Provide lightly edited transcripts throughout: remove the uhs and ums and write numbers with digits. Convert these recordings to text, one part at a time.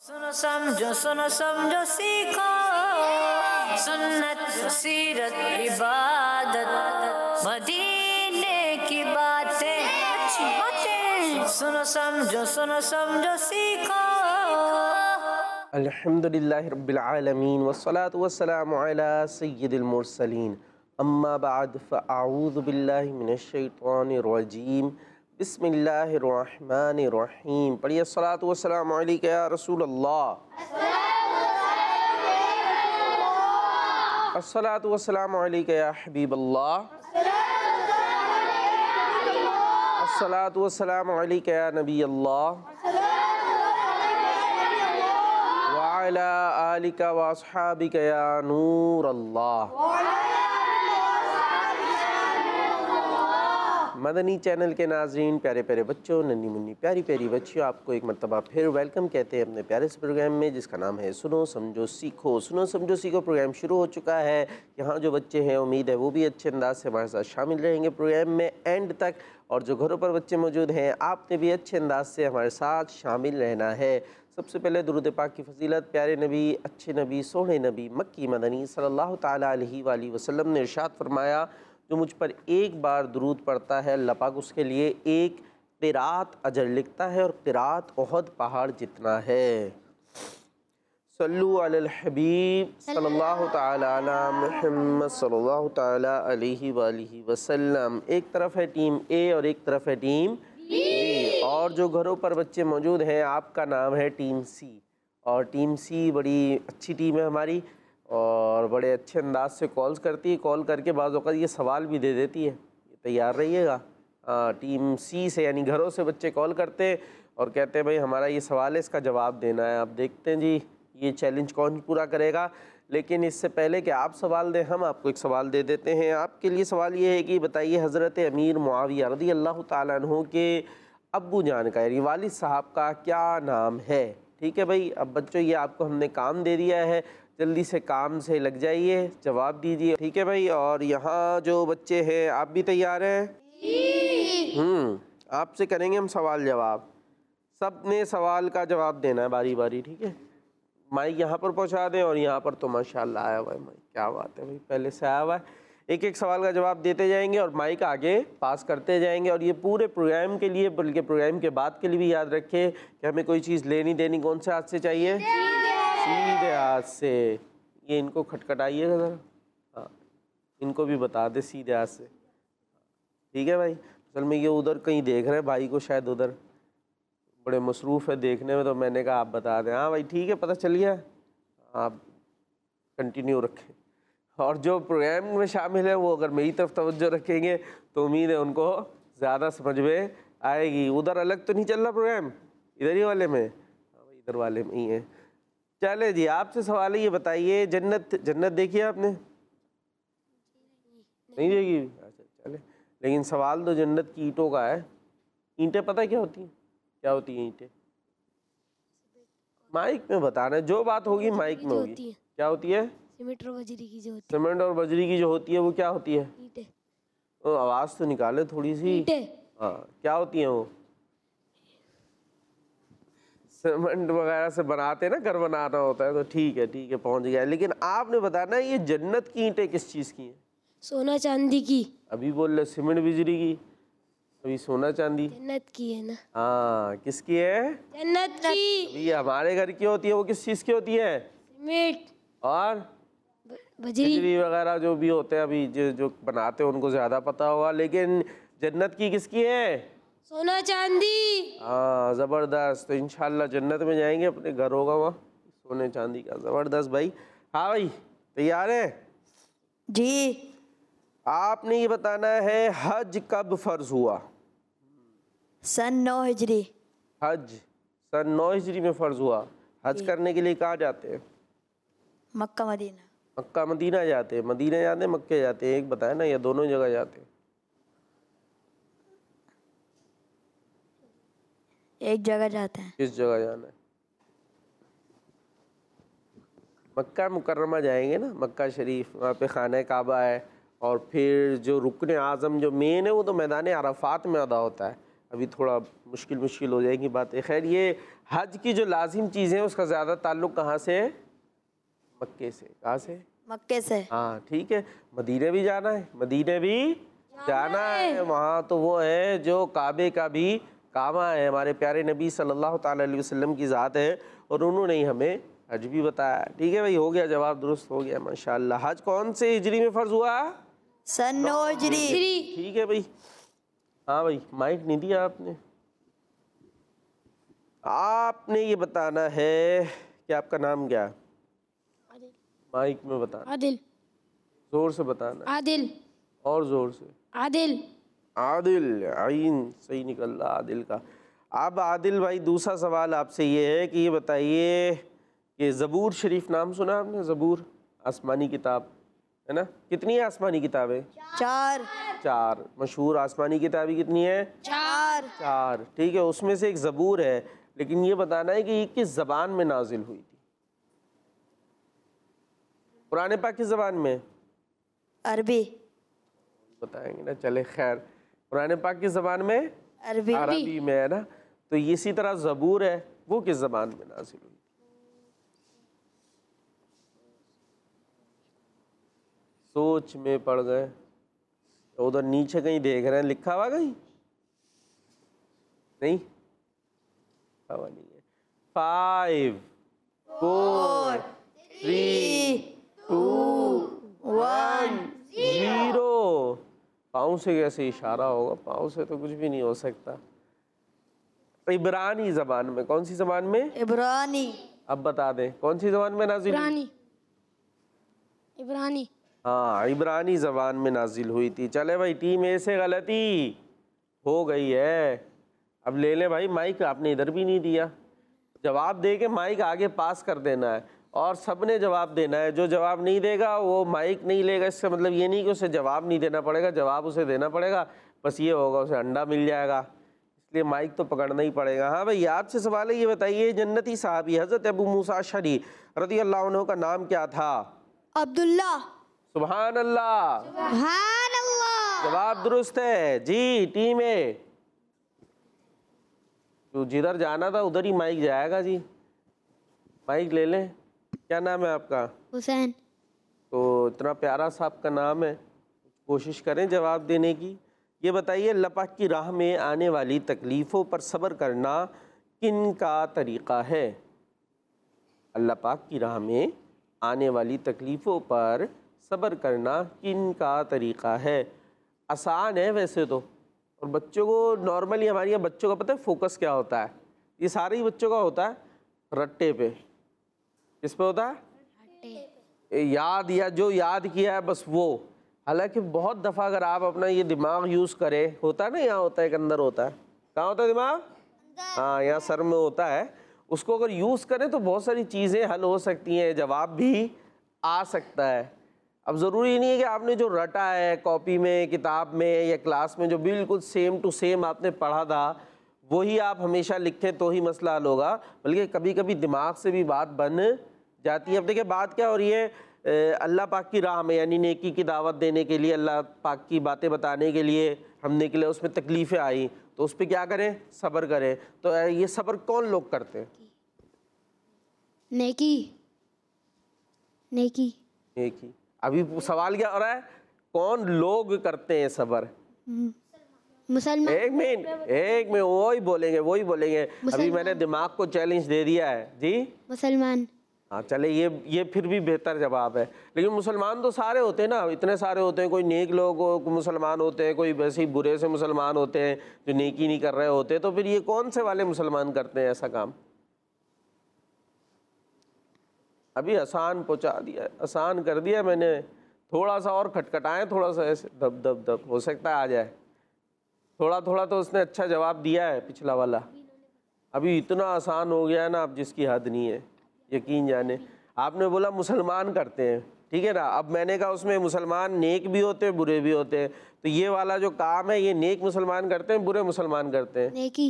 सुनो समझो सीखो सुन्नत सीरत इबादत मदीने की बातें अच्छी बातें सुनो समझो सीखो। अल्हम्दुलिल्लाहि रब्बिल आलमीन वस्सलातु वस्सलामु अला सय्यिदिल मुरसलीन अम्मा बाद फ़अऊज़ु बिल्लाहि मिनश शैतानिर रजीम बिस्मिल्लाहिर रहमानिर रहीम। पढ़िए अस्सलातु वस्सलामु अलैका या रसूल अल्लाह, अस्सलातु वस्सलामु अलैका या हबीब अल्लाह, अस्सलातु वस्सलामु अलैका या नबी अल्लाह व अला आलिका व अस्हाबिका या नूर अल्लाह। मदनी चैनल के नाज़रीन, प्यारे प्यारे बच्चों, नन्ही मुन्नी प्यारी प्यारी बच्चियों, आपको एक मरतबा फिर वेलकम कहते हैं अपने प्यारे से प्रोग्राम में जिसका नाम है सुनो समझो सीखो। सुनो समझो सीखो प्रोग्राम शुरू हो चुका है। यहाँ जो बच्चे हैं उम्मीद है वो भी अच्छे अंदाज से हमारे साथ शामिल रहेंगे प्रोग्राम में एंड तक, और जो घरों पर बच्चे मौजूद हैं आपने भी अच्छे अंदाज से हमारे साथ शामिल रहना है। सबसे पहले दुरूद पाक की फजीलत प्यारे नबी, अच्छे नबी, सोहने नबी मक्की मदनी सल्लल्लाहु ताला अलैहि वसल्लम ने इरशाद फरमाया, जो मुझ पर एक बार दुरूद पढ़ता है अल्लाह पाक उसके लिए एक क़िरात अजर लिखता है और क़िरात उहद पहाड़ जितना है। सल्लु अलल हबीब सल्लल्लाहु ताला अला मुहम्मद सल्लल्लाहु ताला अलैहि वसल्लम। एक तरफ है टीम ए और एक तरफ है टीम बी, और जो घरों पर बच्चे मौजूद हैं आपका नाम है टीम सी, और टीम सी बड़ी अच्छी टीम है हमारी और बड़े अच्छे अंदाज से कॉल्स करती है। कॉल करके बाज़ औक़ात ये सवाल भी दे देती है, तैयार रहिएगा। टीम सी से यानी घरों से बच्चे कॉल करते हैं और कहते हैं भाई हमारा ये सवाल है, इसका जवाब देना है। आप देखते हैं जी ये चैलेंज कौन पूरा करेगा। लेकिन इससे पहले कि आप सवाल दें, हम आपको एक सवाल दे देते हैं। आपके लिए सवाल ये है कि बताइए हज़रत अमीर मुआविया रज़ी अल्लाह ताला अन्हु के अब्बू जान का यानी वालिद साहब का क्या नाम है। ठीक है भाई, अब बच्चों ये आपको हमने काम दे दिया है, जल्दी से काम से लग जाइए, जवाब दीजिए। ठीक है भाई, और यहाँ जो बच्चे हैं आप भी तैयार हैं? आपसे करेंगे हम सवाल जवाब, सब ने सवाल का जवाब देना है बारी बारी। ठीक है, माइक यहाँ पर पहुँचा दें और यहाँ पर तो माशाल्लाह आया हुआ है माइक, क्या बात है भाई, पहले से आया हुआ है। एक एक सवाल का जवाब देते जाएंगे और माइक आगे पास करते जाएंगे। और ये पूरे प्रोग्राम के लिए बल्कि प्रोग्राम के बाद के लिए भी याद रखें कि हमें कोई चीज़ लेनी देनी कौन से हाथ से चाहिए, सीधे हाथ से। ये इनको खटखटाइएगा ज़रा, हाँ इनको भी बता दे सीधे हाथ से। ठीक है भाई, असल में ये उधर कहीं देख रहे हैं भाई को, शायद उधर बड़े मसरूफ़ है देखने में, तो मैंने कहा आप बता दें। हाँ भाई ठीक है, पता चल गया, आप कंटिन्यू रखें। और जो प्रोग्राम में शामिल है वो अगर मेरी तरफ तवज्जो रखेंगे तो उम्मीद है उनको ज़्यादा समझ में आएगी। उधर अलग तो नहीं चल रहा प्रोग्राम, इधर ही वाले में? हाँ भाई इधर वाले में ही है। चले जी, आपसे सवाल है, ये बताइए जन्नत देखी है आपने? नहीं देखी? अच्छा चले, लेकिन सवाल तो जन्नत की ईंटों का है। ईंटें पता है क्या होती हैं? क्या होती हैं ईंटें? माइक में बताना है, जो बात होगी माइक में होगी। क्या होती है? सीमेंट और बजरी की जो होती है। सीमेंट और बजरी की जो होती है वो क्या होती है? ईंटें। तो आवाज़ तो निकाले थोड़ी सी। हाँ, क्या होती हैं वो? सीमेंट वगैरह से बनाते हैं ना, घर बनाना होता है, तो ठीक है पहुंच गया। लेकिन आपने बताना ये जन्नत की ईंटें किस चीज़ की हैं? सोना चांदी की। अभी बोल रहे सीमेंट बिजली की, अभी सोना चांदी। जन्नत की है ना? हाँ, किसकी है? जन्नत की। अभी हमारे घर की होती है, वो किस चीज़ की होती है? सीमेंट और बजरी वगैरह जो भी होते हैं, अभी जो बनाते हैं उनको ज़्यादा पता होगा। लेकिन जन्नत की किसकी है? सोना चांदी। हाँ ज़बरदस्त, तो इंशाल्लाह जन्नत में जाएंगे, अपने घर होगा वहाँ सोने चांदी का। ज़बरदस्त भाई। हाँ भाई तैयार है जी। आपने ये बताना है हज कब फ़र्ज हुआ? सन 9 हिजरी। हज सन 9 हिजरी में फ़र्ज हुआ। हज करने के लिए कहाँ जाते हैं? Mecca Medina. मक्का मदीना जाते हैं? मदीना जाते हैं मक्के जाते हैं? एक बताए ना, या दोनों जगह जाते हैं? एक जगह जाते हैं। किस जगह जाना है? मक्का मुकर्रमा जाएंगे ना, मक्का शरीफ, वहाँ पे खाना काबा है, और फिर जो रुकन आज़म जो मेन है वो तो मैदान अरफात में अदा होता है। अभी थोड़ा मुश्किल हो जाएगी बातें। खैर, ये हज की जो लाजिम चीज़ें हैं उसका ज़्यादा ताल्लुक़ कहाँ से है? मक्के से। कहाँ से? मक्के से। हाँ ठीक है, मदीने भी जाना है, मदीने भी जाना है। वहाँ तो वो है जो काबे का भी काबा है, हमारे प्यारे नबी सल्लल्लाहु ताला अलैहि वसल्लम की ज़ात है, और उन्होंने ही हमें हज भी बताया। ठीक है भाई, हो गया जवाब, दुरुस्त हो गया माशाल्लाह। हज कौन से हिजरी में फ़र्ज़ हुआ? सन 9 हिजरी। ठीक है भाई। हाँ भाई, माइक नहीं दिया आपने। आपने ये बताना है कि आपका नाम क्या है? माइक में बताना। आदिल। जोर से बताना। आदिल। और जोर से। आदिल। आदिल, आइन सही निकल रहा आदिल का। अब आदिल भाई, दूसरा सवाल आपसे ये है कि ये बताइए कि ज़बूर शरीफ नाम सुना आपने? ज़बूर आसमानी किताब है ना, कितनी है आसमानी किताबें? 4। 4 मशहूर आसमानी किताबें कितनी है? 4। 4। ठीक है, उसमें से एक ज़बूर है, लेकिन ये बताना है कि ये किस ज़बान में नाजिल हुई थी? कुरान पाक की ज़बान में? अरबी। बताएंगे ना, चले खैर। कुरान पाक की ज़बान में? अरबी। अरबी में है ना। तो इसी तरह ज़बूर है, वो किस ज़बान में नाजिल हुई? सोच में पड़ गए, तो उधर नीचे कहीं देख रहे हैं, लिखा हुआ कहीं? नहीं लिखा हुआ नहीं है। 5 4 3 2 1 0। पाँव से कैसे इशारा होगा? पाँव से तो कुछ भी नहीं हो सकता। इब्रानी ज़बान में। कौन सी ज़बान में? इब्रानी। अब बता दें कौन सी ज़बान में नाजिल हुई? इब्रानी। इब्रानी। हाँ, इब्रानी ज़बान में नाजिल हुई थी। चले भाई, टीम ए से गलती हो गई है। अब ले ले भाई माइक, आपने इधर भी नहीं दिया। जवाब दे के माइक आगे पास कर देना है, और सबने जवाब देना है। जो जवाब नहीं देगा वो माइक नहीं लेगा। इसका मतलब ये नहीं कि उसे जवाब नहीं देना पड़ेगा, जवाब उसे देना पड़ेगा, बस ये होगा उसे अंडा मिल जाएगा, इसलिए माइक तो पकड़ना ही पड़ेगा। हाँ भाई, आपसे सवाल है, ये बताइए जन्नती साहबी हज़रत अबू मूसा अशअरी रज़ी अल्लाह अन्हु का नाम क्या था? अब्दुल्ला। सुभान अल्लाह। सुभान अल्लाह। जवाब दुरुस्त है जी। टीम ए, तो जिधर जाना था उधर ही माइक जाएगा जी। माइक ले लें। क्या नाम है आपका? हुसैन। तो इतना प्यारा सा आपका नाम है, कोशिश करें जवाब देने की। ये बताइए, अल्लाह पाक की राह में आने वाली तकलीफ़ों पर सब्र करना किन का तरीक़ा है? अल्लाह पाक की राह में आने वाली तकलीफ़ों पर सब्र करना किन का तरीक़ा है? आसान है वैसे तो, और बच्चों को नॉर्मली, हमारे यहाँ बच्चों का पता है फोकस क्या होता है? ये सारे ही बच्चों का होता है रट्टे पे। किस पे होता है? याद, या जो याद किया है बस वो। हालांकि बहुत दफ़ा अगर आप अपना ये दिमाग यूज़ करें, होता है ना, यहाँ होता है एक अंदर होता है। कहाँ होता है दिमाग? हाँ, यहाँ सर में होता है। उसको अगर यूज़ करें तो बहुत सारी चीज़ें हल हो सकती हैं, जवाब भी आ सकता है। अब ज़रूरी नहीं है कि आपने जो रटा है कॉपी में, किताब में या क्लास में, जो बिल्कुल सेम टू सेम आपने पढ़ा था वही आप हमेशा लिखें तो ही मसला हल होगा, बल्कि कभी कभी दिमाग से भी बात बन जाती है। अब देखिए बात क्या हो रही है, अल्लाह पाक की राह में, यानी नेकी की दावत देने के लिए, अल्लाह पाक की बातें बताने के लिए हम निकले, उसमें तकलीफ़ें आई तो उस पर क्या करें? सब्र करें। तो ये सब्र कौन लोग करते हैं? नेकी। नेकी। नेकी। अभी सवाल क्या हो रहा है? कौन लोग करते हैं सब्र? मुसलमान। एक मिनट वही बोलेंगे। अभी मैंने दिमाग को चैलेंज दे दिया है जी। मुसलमान। हाँ चले, ये फिर भी बेहतर जवाब है। लेकिन मुसलमान तो सारे होते हैं ना, इतने सारे होते हैं। कोई नेक लोग मुसलमान होते हैं, कोई वैसे ही बुरे से मुसलमान होते हैं जो नेकी नहीं कर रहे होते। तो फिर ये कौन से वाले मुसलमान करते हैं ऐसा काम? अभी आसान पहुंचा दिया, आसान कर दिया मैंने। थोड़ा सा और खटखटाएं, थोड़ा सा ऐसे दब दब दब, हो सकता है आ जाए। थोड़ा थोड़ा तो उसने अच्छा जवाब दिया है पिछला वाला। अभी इतना आसान हो गया ना, अब जिसकी हद नहीं है, यकीन जाने। आपने बोला मुसलमान करते हैं, ठीक है ना। अब मैंने कहा उसमें मुसलमान नेक भी होते हैं, बुरे भी होते हैं। तो ये वाला जो काम है, ये नेक मुसलमान करते हैं, बुरे मुसलमान करते हैं? नेकी।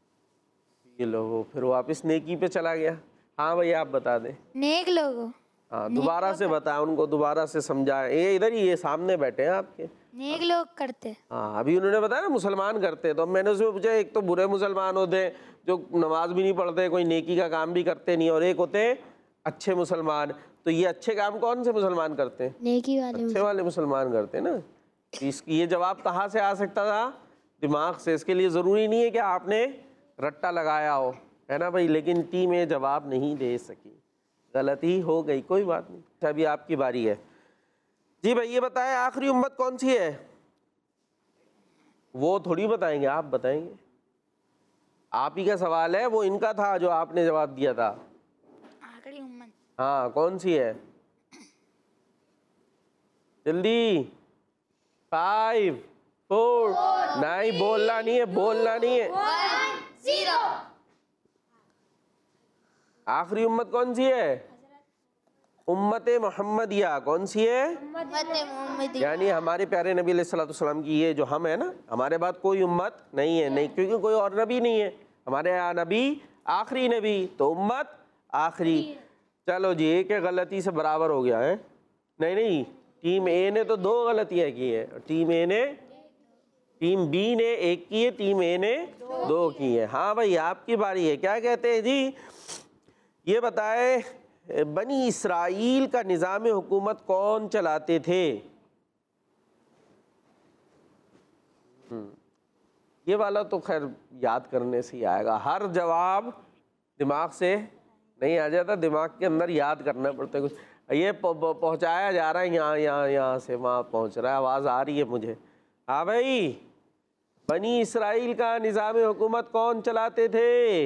ये लो, फिर वापस नेकी पे चला गया। हाँ भैया आप बता दें। नेक लोग। हाँ, दोबारा से बताएं उनको, दोबारा से समझाएं। ये इधर ही, ये सामने बैठे हैं आपके। नेक लोग करते। हाँ, अभी उन्होंने बताया ना मुसलमान करते हैं, तो अब मैंने उसमें पूछा एक तो बुरे मुसलमान होते हैं जो नमाज भी नहीं पढ़ते, कोई नेकी का काम भी करते नहीं, और एक होते हैं अच्छे मुसलमान। तो ये अच्छे काम कौन से मुसलमान करते हैं? नेकी वाले अच्छे वाले मुसलमान करते हैं ना। इसकी ये जवाब कहाँ से आ सकता था? दिमाग से। इसके लिए ज़रूरी नहीं है कि आपने रट्टा लगाया हो, है ना भाई। लेकिन टीम ये जवाब नहीं दे सकी, गलती हो गई, कोई बात नहीं। अच्छा, अभी आपकी बारी है जी भाई। ये बताएं आखिरी उम्मत कौन सी है? वो थोड़ी बताएंगे, आप बताएंगे। आप ही का सवाल है, वो इनका था जो आपने जवाब दिया था। आखिरी उम्मत हाँ, कौन सी है? जल्दी। 5 4 नहीं, बोलना नहीं है, बोलना नहीं है। 0। आखिरी उम्मत कौन सी है? उम्मत मोहम्मदिया। कौन सी है? यानी हमारे प्यारे नबी अलैहिस्सलाम की, ये जो हम है ना, हमारे बाद कोई उम्मत नहीं है। नहीं, क्योंकि कोई और नबी नहीं है, हमारे यहाँ नबी आखिरी नबी, तो उम्मत आखिरी। चलो जी, एक गलती से बराबर हो गया है। नहीं नहीं, टीम ए ने तो 2 गलतियाँ की है, टीम बी ने 1 की है, टीम ए ने 2 की है। हाँ भाई, आपकी बारी है। क्या कहते हैं जी? ये बताए बनी इसराइल का निज़ाम हुकूमत कौन चलाते थे? ये वाला तो खैर याद करने से ही आएगा, हर जवाब दिमाग से नहीं आ जाता, दिमाग के अंदर याद करना पड़ता है कुछ। ये पहुंचाया जा रहा है यहाँ से वहाँ पहुंच रहा है, आवाज़ आ रही है मुझे। हाँ भाई, बनी इसराइल का निज़ाम हुकूमत कौन चलाते थे?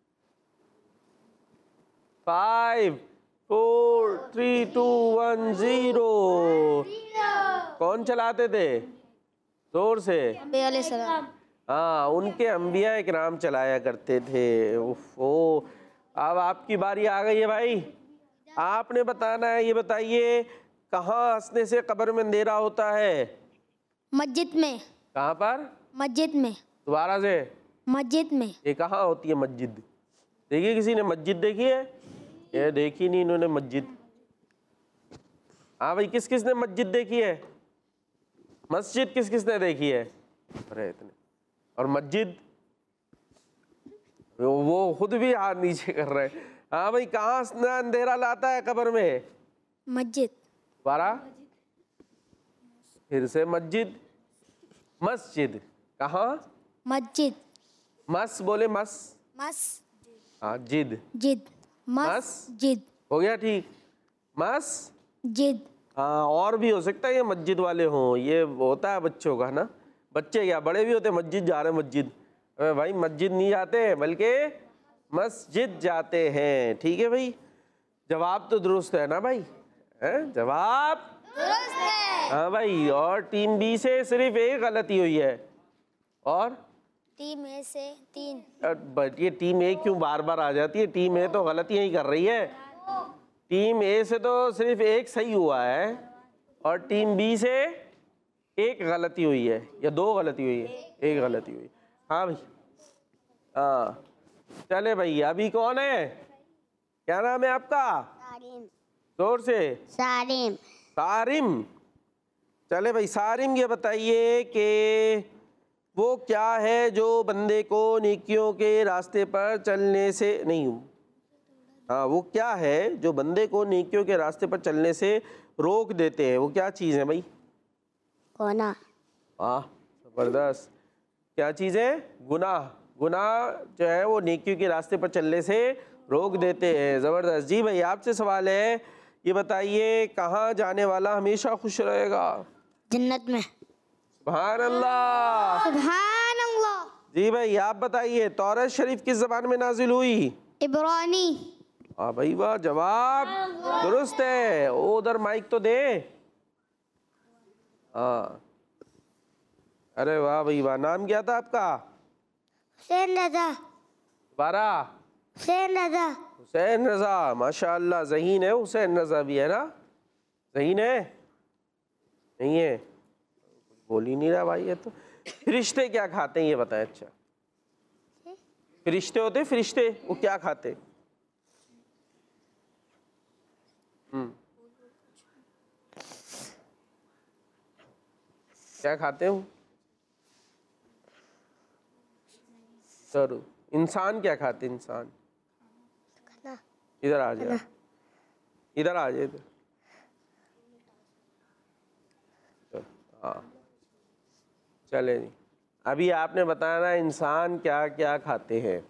5 4 3 2 1 0। कौन चलाते थे? जोर से। हाँ, उनके अंबिया इकराम चलाया करते थे। ओह, अब आपकी बारी आ गई है भाई, आपने बताना है। ये बताइए, कहाँ हंसने से कब्र में अंधेरा होता है? मस्जिद में। कहाँ पर? मस्जिद में। दोबारा से। मस्जिद में। ये कहाँ होती है मस्जिद? देखिए, किसी ने मस्जिद देखी है? ये देखी नहीं इन्होंने मस्जिद। हाँ भाई, किस किस ने मस्जिद देखी है? मस्जिद किस किस ने देखी है? अरे इतने। और मस्जिद, वो खुद भी हाथ नीचे कर रहे हैं। हाँ भाई, कहाँ अंधेरा लाता है कब्र में? मस्जिद। दोबारा फिर से, मस्जिद। मस्जिद कहाँ? मस्जिद। मस बोले, मस। हाँ, जिद। जिद। मस्जिद। हो गया ठीक, मस जिद। हाँ, और भी हो सकता है ये मस्जिद वाले हों। ये होता है बच्चों का ना, बच्चे क्या बड़े भी होते हैं, मस्जिद जा रहे हैं मस्जिद। अरे भाई, मस्जिद नहीं जाते बल्कि मस्जिद जाते हैं। ठीक है भाई, जवाब तो दुरुस्त है ना भाई? है जवाब दुरुस्त है। हाँ भाई, और टीम बी से सिर्फ 1 गलती हुई है, और टीम ए से 3। बट ये टीम ए क्यों बार बार आ जाती है? टीम ए तो गलतियाँ ही कर रही है। टीम ए से तो सिर्फ 1 सही हुआ है, और टीम बी से 1 गलती हुई है, या 2 गलती हुई है? 1 गलती हुई। हाँ भाई, हाँ चले भाई, अभी कौन है? क्या नाम है आपका? जोर से। सारिम। सारिम। चले भाई, सारिम, ये बताइए कि वो क्या है जो बंदे को नेकियों के रास्ते पर चलने से नहीं, हाँ, वो क्या है जो बंदे को नेकियों के रास्ते पर चलने से रोक देते हैं? वो क्या चीज़ है भाई? गुनाह। वाह, ज़बरदस्त। क्या चीज़ है? गुनाह। गुनाह जो है वो नेकियों के रास्ते पर चलने से रोक देते हैं। ज़बरदस्त। जी भाई, आपसे सवाल है, ये बताइए, कहाँ जाने वाला हमेशा खुश रहेगा? जन्नत में। सुभान अल्लाह। सुभान अल्लाह। जी भाई, आप बताइए, तौरात शरीफ किस ज़बान में नाजिल हुई? इब्रानी। हाँ भाई वाह, जवाब दुरुस्त है। ओ, उधर माइक तो दे। हाँ, अरे वाह भाई वाह। नाम क्या था आपका? हुसैन रजा। दोबारा। हुसैन रजा। हुसैन रजा, माशाअल्लाह। ज़हीन है, हुसैन रजा भी है ना? ज़हीन है? नहीं है? बोल ही नहीं रहा भाई। ये तो फरिश्ते क्या खाते हैं ये बताएं। अच्छा, फरिश्ते होते, फरिश्ते वो क्या खाते? क्या खाते हो? चलो, इंसान क्या खाते? इंसान इधर आ जाए, इधर आ जाए, इधर। हाँ, चले जी। अभी आपने बताना इंसान क्या क्या खाते हैं।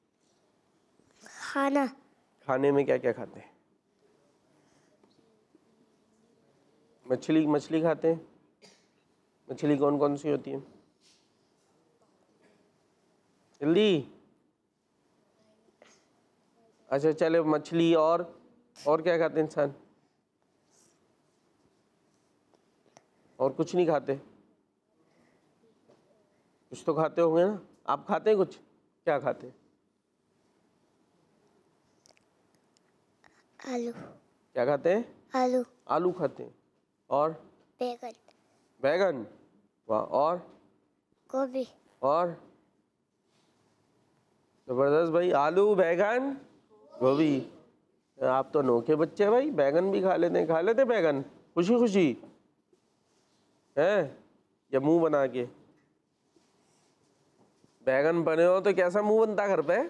खाना। खाने में क्या क्या खाते हैं? मछली, मछली खाते हैं। मछली कौन कौन सी होती है? जल्दी। अच्छा चले, मछली और क्या खाते हैं इंसान? और कुछ नहीं खाते? कुछ तो खाते होंगे ना? आप खाते हैं कुछ? क्या खाते हैं? आलू। क्या खाते हैं? आलू। आलू खाते हैं। और? बैगन। बैगन, वाह। और? गोभी। और? जबरदस्त भाई, आलू, बैगन, गोभी। आप तो अनोखे बच्चे हैं भाई, बैगन भी खा लेते हैं। खा लेते बैगन खुशी खुशी हैं या मुंह बना के? बैगन बने हो तो कैसा मुंह बनता घर पे?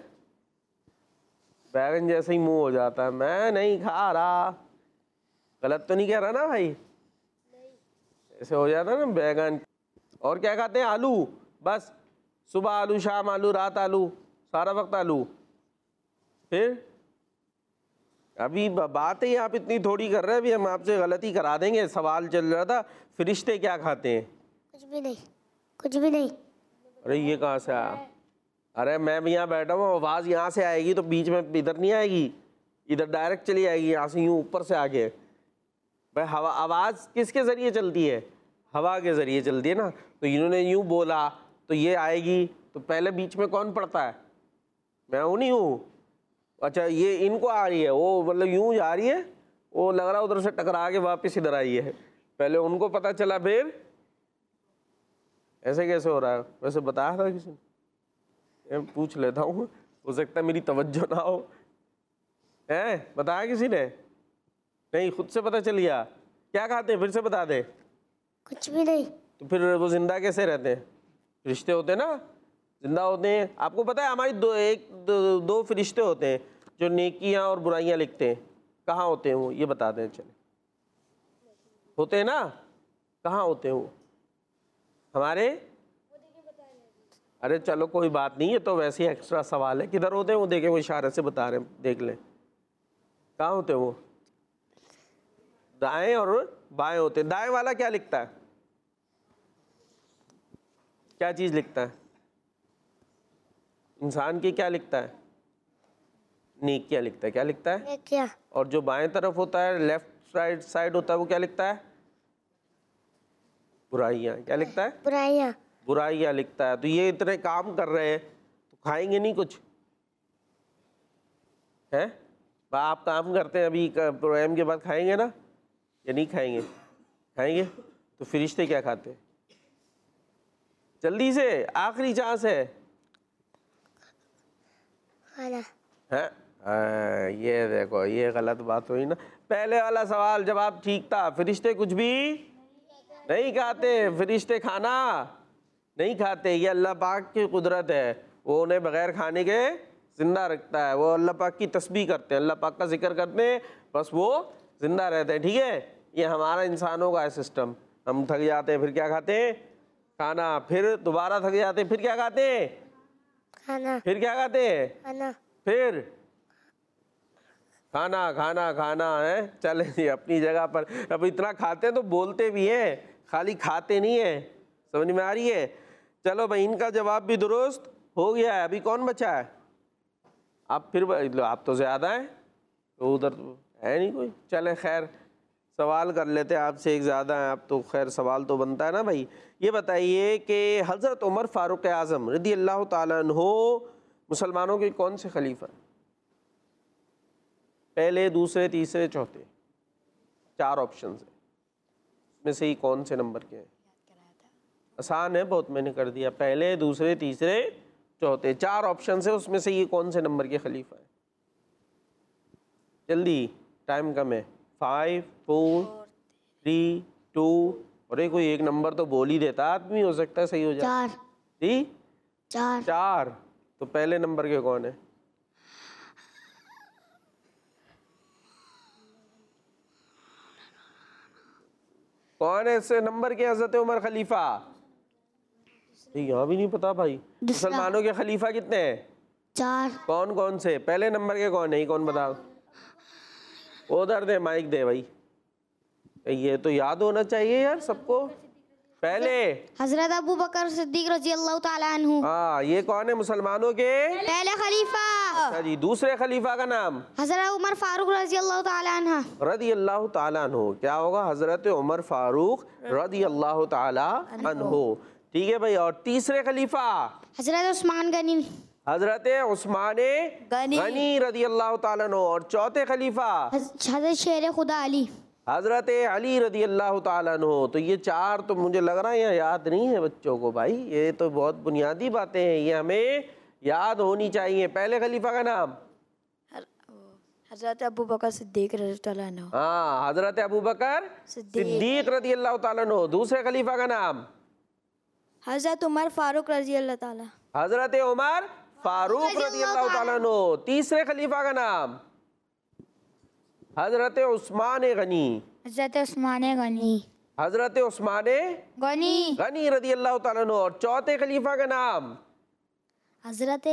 बैगन जैसे ही मुंह हो जाता है, मैं नहीं खा रहा। गलत तो नहीं कह रहा ना भाई? ऐसे हो जाता है ना बैगन। और क्या खाते हैं? आलू, बस। सुबह आलू, शाम आलू, रात आलू, सारा वक्त आलू। फिर अभी बात है, आप इतनी थोड़ी कर रहे हैं, अभी हम आपसे गलती करा देंगे। सवाल चल रहा था फरिश्ते क्या खाते हैं? कुछ भी नहीं, कुछ भी नहीं। अरे ये कहाँ से आया? अरे मैं भी यहाँ बैठा हूँ, आवाज़ यहाँ से आएगी तो बीच में इधर नहीं आएगी, इधर डायरेक्ट चली आएगी, यहाँ से यूँ ऊपर से आगे। भाई हवा, आवाज़ किसके ज़रिए चलती है? हवा के ज़रिए चलती है ना। तो इन्होंने यूँ बोला तो ये आएगी, तो पहले बीच में कौन पड़ता है? मैं हूँ, नहीं हूँ? अच्छा, ये इनको आ रही है, वो मतलब यूँ जा रही है, वो लग रहा है उधर से टकरा के वापस इधर आई है। पहले उनको पता चला, फिर ऐसे कैसे हो रहा है? वैसे बताया था किसी ने? पूछ लेता हूँ, हो सकता है मेरी तवज्जो ना हो। है बताया किसी ने? नहीं, खुद से पता चल गया। क्या खाते हैं? फिर से बता दे। कुछ भी नहीं। तो फिर वो जिंदा कैसे रहते हैं? रिश्ते होते हैं ना, जिंदा होते हैं। आपको पता है हमारी दो फरिश्ते होते हैं जो नेकियां और बुराइयां लिखते हैं। कहाँ होते हैं वो? ये बता दें। चले, होते हैं ना? कहाँ होते हैं वो हमारे? अरे चलो कोई बात नहीं, ये तो वैसे ही एक्स्ट्रा सवाल है। किधर होते हैं वो? देखें, वो इशारे से बता रहे हैं, देख लें। कहाँ होते हैं वो? दाएं और बाएं होते हैं। दाएं वाला क्या लिखता है? क्या चीज लिखता है? इंसान की क्या लिखता है? नेकिया लिखता है। क्या लिखता है? क्या? और जो बाएं तरफ होता है, लेफ्ट साइड होता है, वो क्या लिखता है? बुराइयां। क्या लिखता है? बुराइयां। बुराइयां लिखता है। तो ये इतने काम कर रहे हैं तो खाएंगे नहीं कुछ? है आप काम करते हैं, अभी प्रोग्राम के बाद खाएंगे ना या नहीं खाएंगे? खाएंगे। तो फरिश्ते क्या खाते हैं? जल्दी से, आखिरी चांस है। खाना। है ये देखो, ये गलत बात हुई ना। पहले वाला सवाल जवाब ठीक था, फरिश्ते कुछ भी नहीं खाते। फरिश्ते खाना नहीं खाते, ये अल्लाह पाक की कुदरत है, वो उन्हें बगैर खाने के जिंदा रखता है। वो अल्लाह पाक की तस्बीह करते हैं, अल्लाह पाक का जिक्र करते हैं, बस वो जिंदा रहते हैं। ठीक है, ये हमारा इंसानों का है सिस्टम। हम थक जाते हैं, फिर क्या खाते हैं? खाना। फिर दोबारा थक जाते हैं, फिर क्या खाते हैं? खाना। फिर क्या खाते हैं? खाना। फिर खाना खाना खाना है। चले जी अपनी जगह पर। अब इतना खाते हैं तो बोलते भी हैं, खाली खाते नहीं है। समझ में आ रही है? चलो भाई, इनका जवाब भी दुरुस्त हो गया है। अभी कौन बचा है? आप फिर आप तो ज़्यादा हैं, तो उधर तो है नहीं कोई। चले खैर, सवाल कर लेते हैं आपसे, एक ज़्यादा है आप तो। खैर सवाल तो बनता है ना भाई। ये बताइए कि हज़रत उमर फ़ारूक आज़म रज़ी अल्लाह ताला अन्हो मुसलमानों के कौन से खलीफा? पहले, दूसरे, तीसरे, चौथे। 4 ऑप्शन है, में से ही कौन से नंबर के हैं? आसान है बहुत, मैंने कर दिया। पहले, दूसरे, तीसरे, चौथे, 4 ऑप्शन है, उसमें से ये कौन से नंबर के खलीफा है? जल्दी, टाइम कम है। 5 4 3 2। अरे कोई एक नंबर तो बोल ही देता आदमी, हो सकता है सही हो जाए। 4 जी 4 4। तो पहले नंबर के कौन है? कौन है इससे नंबर के? हजरत उमर खलीफा। यहाँ भी नहीं पता भाई। मुसलमानों के खलीफा कितने हैं? 4 कौन कौन से? पहले नंबर के कौन है? कौन बता? उधर दे, माइक दे भाई। ये तो याद होना चाहिए यार सबको। पहले हजरत अबू बकर सिद्दीक रजी अल्लाह ताला अन्हु। हाँ, ये कौन है मुसलमानों के पहले खलीफा। अच्छा जी, दूसरे खलीफा का नाम? हजरत उमर फारूक रजी अल्लाह ताला अन्हा। रदी अल्लाह ताला अन्हो। क्या होगा? हजरत उमर फारूक रदी अल्लाह ताला अन्हो। ठीक है भाई। और तीसरे खलीफा? हजरत उस्मान गनी। हजरत उस्मान गनी रदी अल्लाह ताला अन्हो। और चौथे खलीफा? हजरत शेर खुदा अली। हजरत अली रदी अल्लाह ताला अन्हो। तो ये 4 तो मुझे लग रहा है यहाँ याद नहीं है बच्चों को भाई। ये तो बहुत बुनियादी बातें हैं, ये हमें याद होनी चाहिए। पहले खलीफा का नाम? हजरत अबू बकर सिद्दीक रज़ियल्लाहु अन्हु। हाँ, हजरत अबू बकर सिद्दीक रदी अल्लाह ताला अन्हो। दूसरे खलीफा का नाम? हजरत उमर फारूक रज़ियल्लाहु ताला। हजरत उमर फारूक रदी अल्लाह ताला अन्हो। तीसरे खलीफा का नाम? हजरत उस्मान गनी। हजरत उस्मान गनी। हजरत उस्मान गनी। गनी रदी अल्लाह ताला अन्हो। और चौथे खलीफा का नाम? हजरत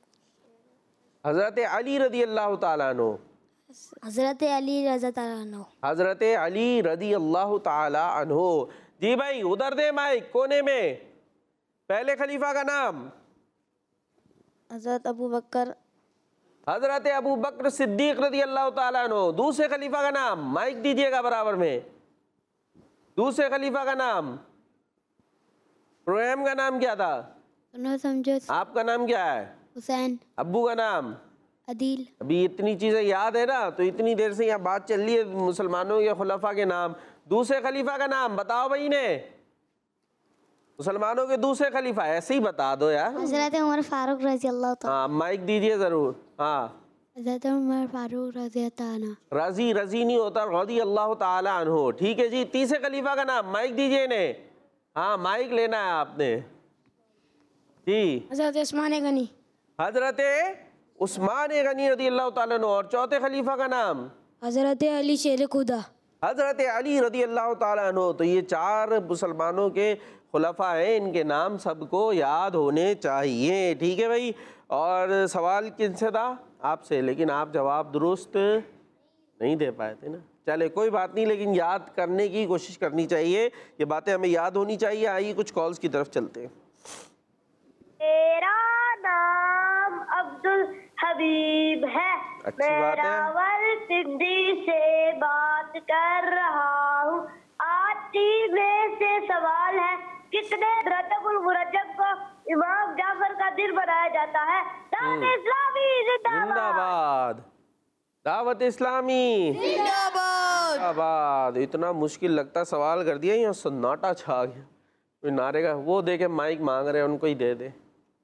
हजरत अली रदी अल्लाह ताला अन्हो। हजरत अली रज़ा ताला अन्हु। हजरत अली रदी अल्लाह ताला अन्हो। जी भाई उधर दे माइक कोने में। पहले खलीफा का नाम? हजरत अबू बकर। हजरत अबू बकर सिद्दीक रदी अल्लाह ताला अन्हो। दूसरे खलीफा का नाम? माइक दीजिएगा बराबर में। दूसरे खलीफा का नाम? प्रोग्राम का नाम क्या था? सुनो समझो। आपका नाम क्या है? हुसैन। अब्बू का नाम? अदील। अभी इतनी चीजें याद है ना, तो इतनी देर से यहाँ बात चल रही है मुसलमानों के खुलफा के नाम। दूसरे खलीफा का नाम बताओ भाई ने। मुसलमानों के दूसरे खलीफा ऐसे ही बता दो यार। हजरत उमर फारूक रजी अल्लाह ताला। हाँ, माइक दीजिए जरूर। हाँ, हजरत उमर फारूक रजी ताला। रजी रजी नहीं होता, रदी अल्लाह ताला अन्हो। ठीक है जी। तीसरे खलीफा का नाम? माइक दीजिए ने। हाँ, माइक लेना है आपने जी। हजरत उस्मान गनी। हजरत उस्मान गनी रदी अल्लाह ताला अन्हो। और चौथे खलीफा का नाम? हजरत अली शेर खुदा। हजरत अली रदी अल्लाह ताला अन्हो। तो ये 4 मुसलमानों के खुलफा हैं, इनके नाम सबको याद होने चाहिए। ठीक है भाई। और सवाल किनसे था? आपसे, लेकिन आप जवाब दुरुस्त नहीं दे पाए थे ना। चले कोई बात नहीं, लेकिन याद करने की कोशिश करनी चाहिए। ये बातें हमें याद होनी चाहिए। आइए कुछ कॉल्स की तरफ चलते हैं। मेरा नाम अब्दुल हबीब है। अच्छी बात है। मैं सिंधी से बात कर रहा हूँ। आज में से सवाल है, कितने रजबुल मुरज्जब को इमाम जाफर का दिन बनाया जाता है? दावत इस्लामी जिंदाबाद। दावत इस्लामी जिंदाबाद। इतना मुश्किल लगता सवाल कर दिया, यहाँ सन्नाटा छा गया। कोई नारे का वो दे के माइक मांग रहे हैं, उनको ही दे दे।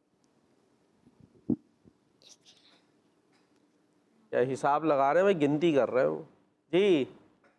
क्या हिसाब लगा रहे हैं भाई? गिनती कर रहे हो जी।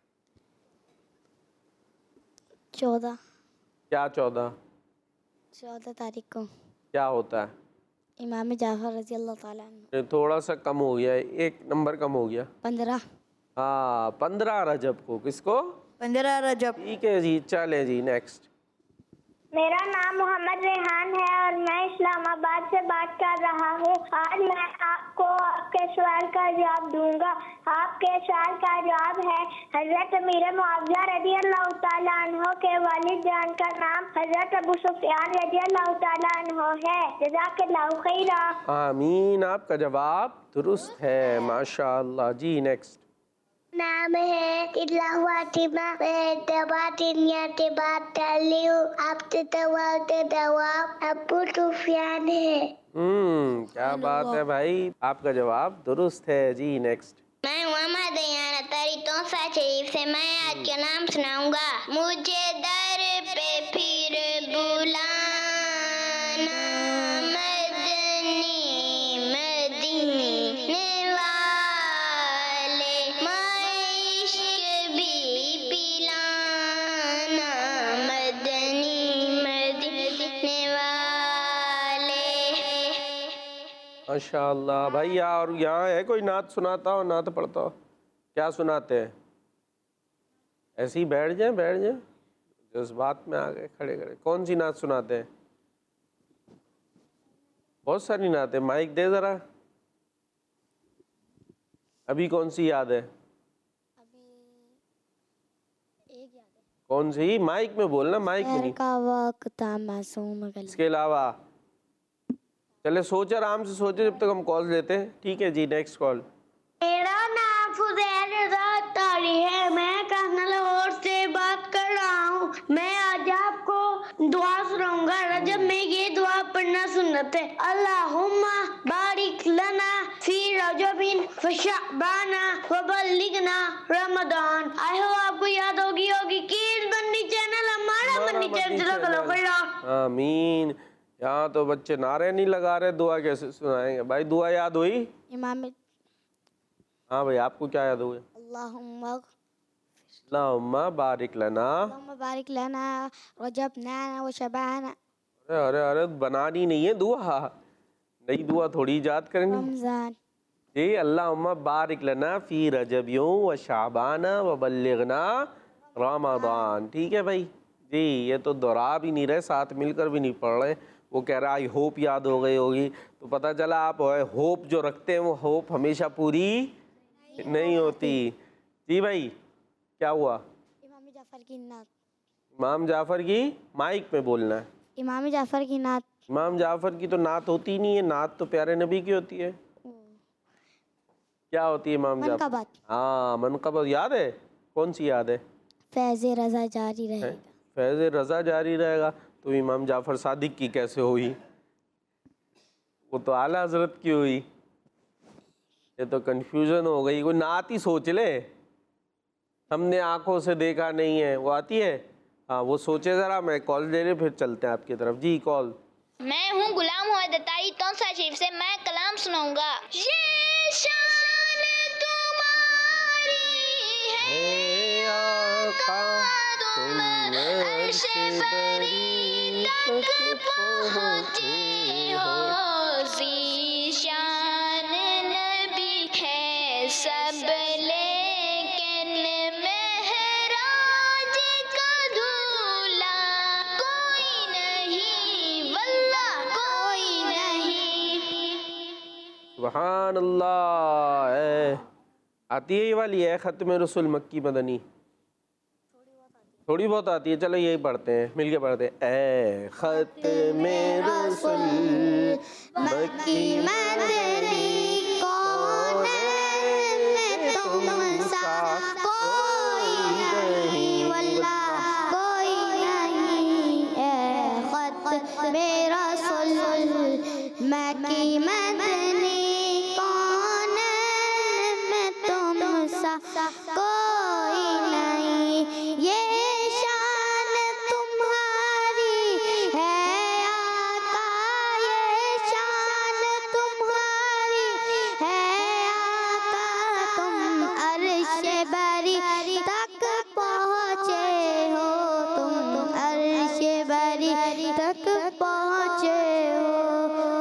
14। क्या 14? 14 तारीख को क्या होता है? इमाम जाफर रजी अल्लाह ताला अन्हु। ये थोड़ा सा कम हो गया, 1 नंबर कम हो गया। 15। हाँ, 15 रजब को। किसको? 15 रजब। ठीक है जी, चले जी नेक्स्ट। मेरा नाम मोहम्मद रेहान है और मैं इस्लामाबाद से बात कर रहा हूँ। आज मैं आपको आपके सवाल का जवाब दूंगा। आपके सवाल का जवाब है, हजरत अमीर मुआविया रज़ी अल्लाह तआला अन्हो के वालिद जान का नाम हजरत अबू सुफियान रज़ी अल्लाह तआला अन्हो है। जज़ाकल्लाहु खैरा। आमीन। आपका जवाब दुरुस्त है, माशाअल्लाह जी। नेक्स्ट। नाम है इलाहाबादिमा। मैं बात कर ली हूँ। आपसे जवाब अबू सुफियान है। क्या बात है भाई, आपका जवाब दुरुस्त है जी। नेक्स्ट। मैं मोहम्मद दयाना तारी तोहफा शरीफ से मैं आज का नाम सुनाऊंगा। मुझे दर पे फिर बुलाना, मदनी मदीने वाले, मैं इश्क माशाअल्लाह भाई। और यहाँ है कोई नात सुनाता हो, नात पढ़ता हो? क्या सुनाते हैं? ऐसे ही बैठ जाए जज्बात में आ गए खड़े खड़े। कौन सी नात सुनाते हैं? बहुत सारी नातें। माइक दे ज़रा। अभी कौन सी याद है? कौन सी? माइक में बोलना, माइक में नहीं। का वक्त मासूम गली। इसके अलावा चले सोच, आराम से सोचे जब तक हम कॉल लेते हैं। ठीक है जी, नेक्स्ट कॉल। मेरा नाम फुज़ैल रज़ा तारी है, मैं कान्हा लाहौर से बात कर रहा हूँ। मैं आज आपको दुआ सुनाऊंगा। रजब में ये दुआ पढ़ना सुन्नत है। अल्लाहुम्मा बारिक लना फी रजबिन व शअबाना व बल्लिगना रमदान। आई हो आपको याद होगी कि बन्नी चैनल हमारा बन्नी चैनल। आमीन। यहाँ तो बच्चे नारे नहीं लगा रहे, दुआ कैसे सुनाएंगे भाई? दुआ याद हुई? इमाम। हाँ भाई, आपको क्या याद हुआ? अल्लाहुम्मा बारिक लना रजबना व शबाना। अरे अरे बनानी नहीं है दुआ, नई दुआ थोड़ी याद करेंगे। रमजान जी, अल्लाहुम्मा बारिक लना फी रजबियों व शाबाना व बल्लिगना रमदान। ठीक है भाई जी, ये तो दोहरा भी नहीं रहे, साथ मिलकर भी नहीं पढ़ रहे। वो कह रहा आई होप याद हो गई होगी, तो पता चला आप होप जो रखते हैं वो होप हमेशा पूरी नहीं होती। जी भाई, क्या हुआ? इमाम जाफर की नात। इमाम जाफर की? माइक में बोलना है। इमाम जाफर की नात। इमाम जाफर की तो नात होती ही नहीं है, नात तो प्यारे नबी की होती है। क्या होती है इमाम जाफर? मनक़बत। हाँ, मनक़बत याद है? कौन सी याद है? फैज़ रज़ा जारी रहेगा। फैज़ रज़ा जारी रहेगा। तो इमाम जाफर सादिक की कैसे हुई? वो तो आला हजरत की हुई। ये तो कंफ्यूजन हो गई। कोई नात ही सोच ले, हमने आंखों से देखा नहीं है, वो आती है। हाँ, वो सोचे ज़रा। मैं कॉल दे रहे, फिर चलते हैं आपकी तरफ। जी, कॉल। मैं हूँ गुलाम हुआ दतारी तौसा शरीफ से, मैं कलाम सुनाऊंगा। ये शान तुम्हारी है आका, तुम अर्श बरी तक पहुँचे हो। ज़ीशान नबी है सब लेकिन महराज का दूल्हा कोई नहीं, वल्लाह कोई नहीं। सुभान अल्लाह। आती है ये वाली है ख़त्म रसूल मक्की मदनी? थोड़ी बहुत आती है। चलो यही पढ़ते हैं, मिलके पढ़ते हैं। ए ख़त्म रसूल मक्की मदनी कौन में तुम सा कोई नहीं, वल्लाह कोई नहीं। ए ख़त्म रसूल मक्की मदनी कौन में तुम सा कोई नहीं। ये शान तुम्हारी है आका, ये शान तुम्हारी है आका, तुम अर्श बरी तक पहुँचे हो, तुम अर्श बरी तक पहुँचे हो।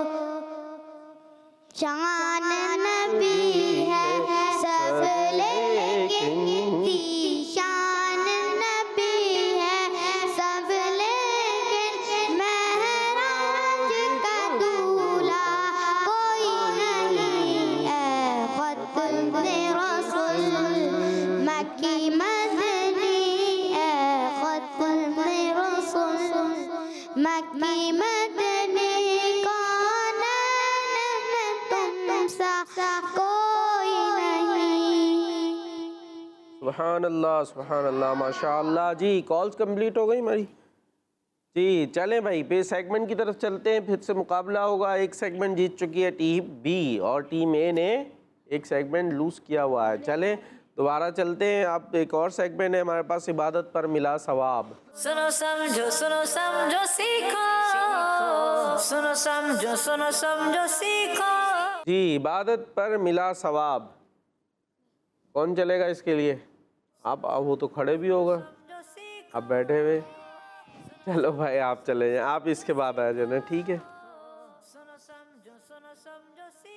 शान नबी है सब लेकिन शान नबी है सब लेकिन महराज का दूल्हा कोई नहीं। ए ख़त्म रसूल मक्की मदनी, ए ख़त्म रसूल मक्की मदनी कौन में तुम सा कोई नहीं। सुभान अल्लाह, सुभान अल्लाह, माशाअल्लाह। जी, कॉल्स कंप्लीट हो गई हमारी। जी, चलें भाई, पे सेगमेंट की तरफ चलते हैं। फिर से मुकाबला होगा। एक सेगमेंट जीत चुकी है टीम बी और टीम ए ने एक सेगमेंट लूज़ किया हुआ है। चलें दोबारा चलते हैं। आप एक और सेगमेंट है हमारे पास, इबादत पर मिला सवाब। सुनो समझो सीखो, सुनो समझो सीखो। जी, इबादत पर मिला सवाब। कौन चलेगा इसके लिए? आप वो तो खड़े भी होगा, आप बैठे हुए। चलो भाई, आप चले जाएं, आप इसके बाद आ जाना। ठीक है। सुनो समझो सीखो।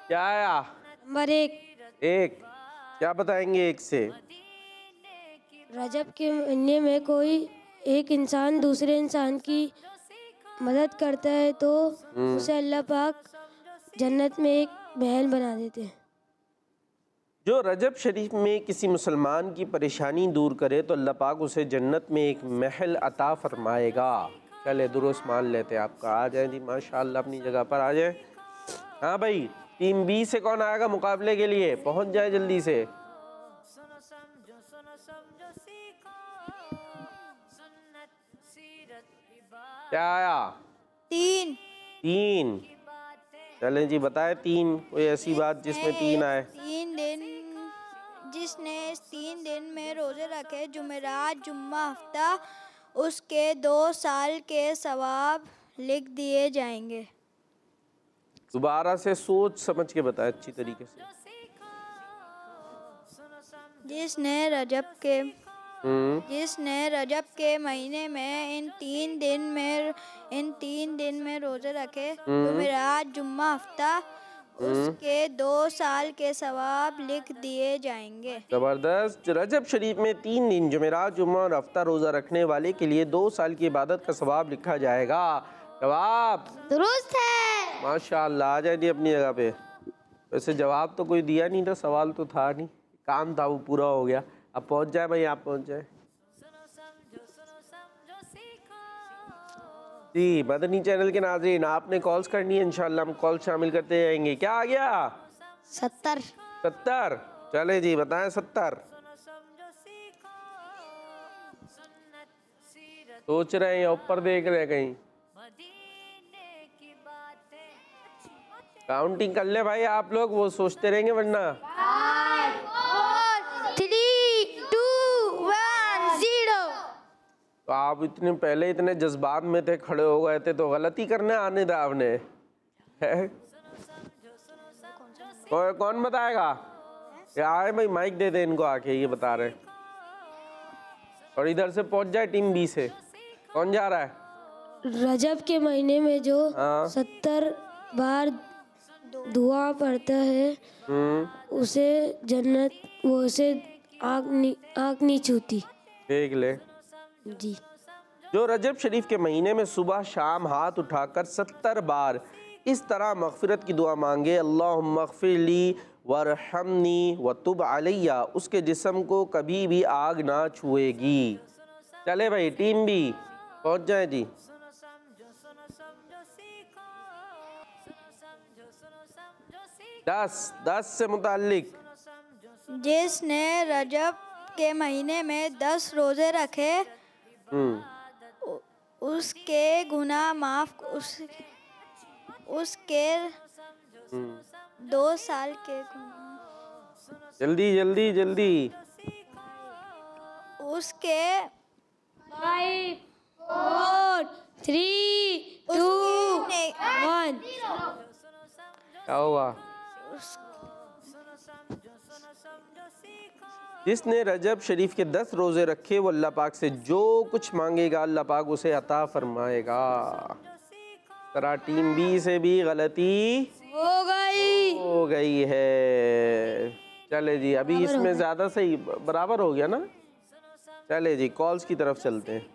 क्या आया? नंबर 1, एक। क्या बताएंगे एक से? रजब के महीने में कोई एक इंसान दूसरे इंसान की मदद करता है तो उसे अल्लाह पाक जन्नत में एक महल बना देते हैं। जो रजब शरीफ में किसी मुसलमान की परेशानी दूर करे तो अल्लाह पाक उसे जन्नत में एक महल अता फरमाएगा। चले दुरुस्त मान लेते हैं आपका। आ जाए जी माशाअल्लाह, अपनी जगह पर आ जाए। हाँ भाई, टीम बी से कौन आएगा मुकाबले के लिए? पहुंच जाए जल्दी से। क्या आया? 3, 3। चलें जी, बताए 3। कोई ऐसी बात जिसमें 3 आए? 3 दिन, जिसने इस 3 दिन में रोजे रखे, जुमेरात, जुम्मा, हफ्ता, उसके 2 साल के सवाब लिख दिए जाएंगे। दोबारा से सोच समझ के बताए अच्छी तरीके से। जिसने रजब के महीने में इन 3 दिन में रोजे रखे, जुमेरात, जुम्मा, हफ्ता, उसके 2 साल के सवाब लिख दिए जाएंगे। जबरदस्त। रजब शरीफ में 3 दिन जुमेरात, जुम्मा और हफ्ता रोज़ा रखने वाले के लिए 2 साल की इबादत का सवाब लिखा जाएगा। जवाब दुरुस्त है। माशाअल्लाह। आ जाए जी अपनी जगह पे। वैसे जवाब तो कोई दिया नहीं था, सवाल तो था नहीं, काम था वो पूरा हो गया। अब पहुंच जाए भाई, आप पहुंच जाए जी। मदनी चैनल के नाज़रीन, आपने कॉल्स करनी है, इंशाल्लाह हम कॉल शामिल करते जाएंगे। क्या आ गया? 70। 70। चले जी, बताएं 70। सोच रहे हैं या ऊपर देख रहे हैं कहीं? काउंटिंग कर ले भाई आप लोग, वो सोचते रहेंगे वरना। 3, 2, 1, 0। तो आप इतने पहले इतने जज्बात में थे, खड़े हो गए थे, तो गलती करने आने था आपने। कौन बताएगा? क्या आए भाई, माइक दे दे इनको आके, ये बता रहे। और इधर से पहुंच जाए टीम बी से। कौन जा रहा है? रजब के महीने में जो 70 बार दुआ पढ़ता है उसे जन्नत, वो उसे आग नहीं छूती। देख ले जी। जो रजब शरीफ के महीने में सुबह शाम हाथ उठाकर 70 बार इस तरह मग़फ़िरत की दुआ मांगे, अल्लाहुम्मा ग़फ़िरली वरहमनी वतुब अलैया, उसके जिस्म को कभी भी आग ना छुएगी। चले भाई टीम बी, पहुँच जाए जी। दस से मुताल्लिक। जिसने रजब के महीने में 10 रोजे रखे, उसके गुनाह माफ, उसके 2 साल के गुनाह, जल्दी जल्दी जल्दी, उसके 5, 4, 3, 2, 1। क्या हुआ? जिसने रजब शरीफ के 10 रोज़े रखे वो अल्लाह पाक से जो कुछ मांगेगा अल्लाह पाक उसे अता फरमाएगा। तरा टीम बी से भी गलती हो गई है। चले जी, अभी इसमें ज़्यादा सही बराबर हो गया ना। चले जी कॉल्स की तरफ चलते हैं।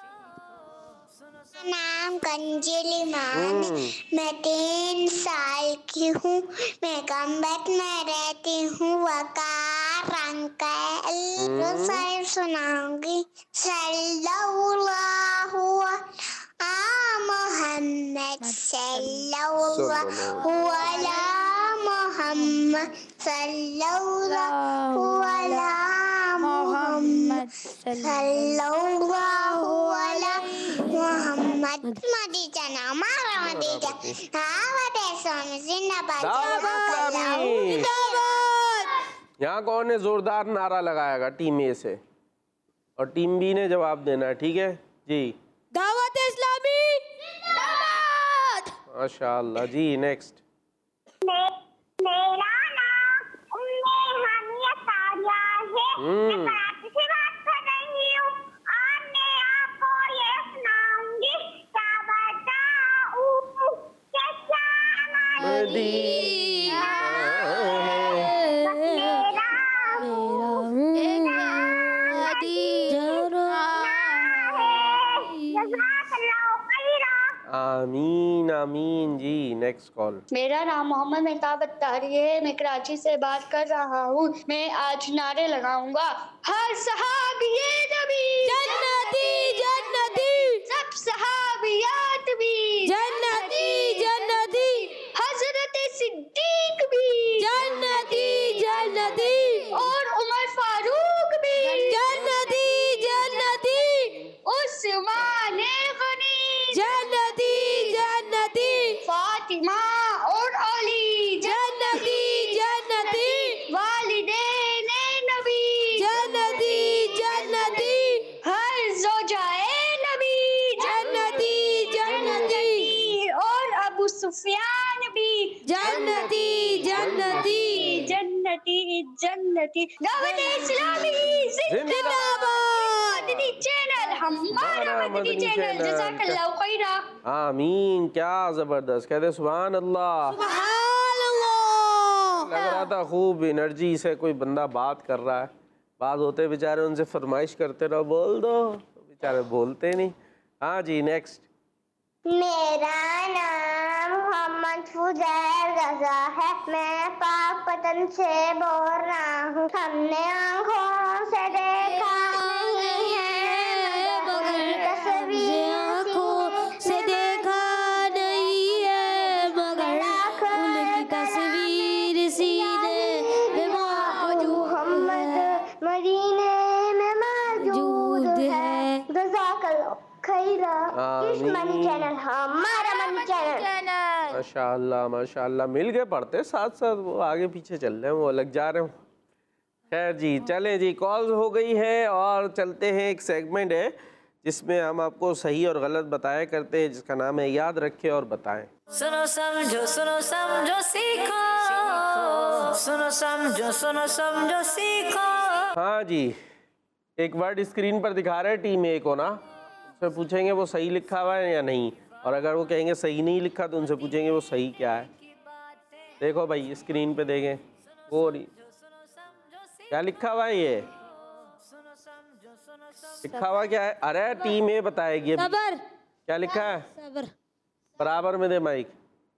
नाम कंजिली मान, मैं 3 साल की हूँ, मैं गंबत में रहती हूँ, वकार अंकल साहिब सुनाऊंगी। सल्लल्लाहु आ मोहम्मद, सल्लल्लाहु अला मोहम्मद, सल्लल्लाहु अला मोहम्मद, सल्लल्लाहु अला मोहम्मद। मदीजा ना मारा मदीजा, यहाँ कौन ने जोरदार नारा लगाएगा टीम ए से, और टीम बी ने जवाब देना है, ठीक है जी। दावत इस्लामी जिंदाबाद। माशाअल्लाह जी। नेक्स्ट। मेरा नाम उम्मे हानिया तारिया है, मैं कराची से बात कर रही हूँ। आज मैं आपको ये सुनाऊंगी, क्या बताऊँ कि शान मदीना आमीन आमीन जी। Next call. मेरा नाम मोहम्मद मेहताब अत्तारी है, मैं कराची से बात कर रहा हूँ। मैं आज नारे लगाऊंगा, हर सहाबिये नबी जन्नती जन्नती, सब सहाबियात भी जन्नती जन्नती, हजरत सिद्दीक भी जन्नती जन्नती, और उमर फारूक भी जन्नती जन्नती, उस्मान गनी जन्नती जन्नती, फातिमा और अली जन्नती जन्नती, वालिदैन नबी जन्नती जन्नती, हर ज़ौजाए नबी जन्नती जन्नती, और अबू सुफियान भी जन्नती जन्नती, जन्नती जन्नती। दावत इस्लामी जिंदाबाद। मदनी चैनल हमारा मदनी चैनल। जज़ाकल्लाह खैरा। आमीन। क्या ज़बरदस्त, कहते सुभान अल्लाह। सुभान अल्लाह। लग रहा था खूब एनर्जी से कोई बंदा बात कर रहा है। बात होते बेचारे उनसे फरमाइश करते रहो, बोल दो, तो बेचारे बोलते नहीं। हाँ जी, नेक्स्ट। मेरा नाम मोहम्मद फुजैल रजा है, मैं पाक पतन से बोल रहा हूँ। हमने आँखों से देखा नहीं है, मगर तस्वीर आँखों से देखा नहीं है, मगर उनकी तस्वीर सीने में मोहम्मद मदीने में मौजूद है। जज़ाकल्लाह खैरा। इस मनी चैनल हमारा मनी चैनल। माशाअल्लाह माशाअल्लाह, मिल गए पढ़ते साथ साथ, वो आगे पीछे चल रहे हैं, वो अलग जा रहे हो। खैर जी, चलें जी, कॉल्स हो गई है और चलते हैं। एक सेगमेंट है जिसमें हम आपको सही और गलत बताया करते हैं, जिसका नाम है याद रखें और बताएं। सुनो समझो सीखो, सुनो समझो सीखो। हाँ जी, एक वर्ड स्क्रीन पर दिखा रहे हैं, टीम ए को ना, उनसे पूछेंगे वो सही लिखा हुआ है या नहीं, और अगर वो कहेंगे सही नहीं लिखा तो उनसे पूछेंगे वो सही क्या है। देखो भाई स्क्रीन पे देखें, वो क्या लिखा हुआ है, ये लिखा हुआ क्या है? अरे टीम ए बताएगी अभी। सबर। क्या लिखा है? सबर। बराबर में दे माइक।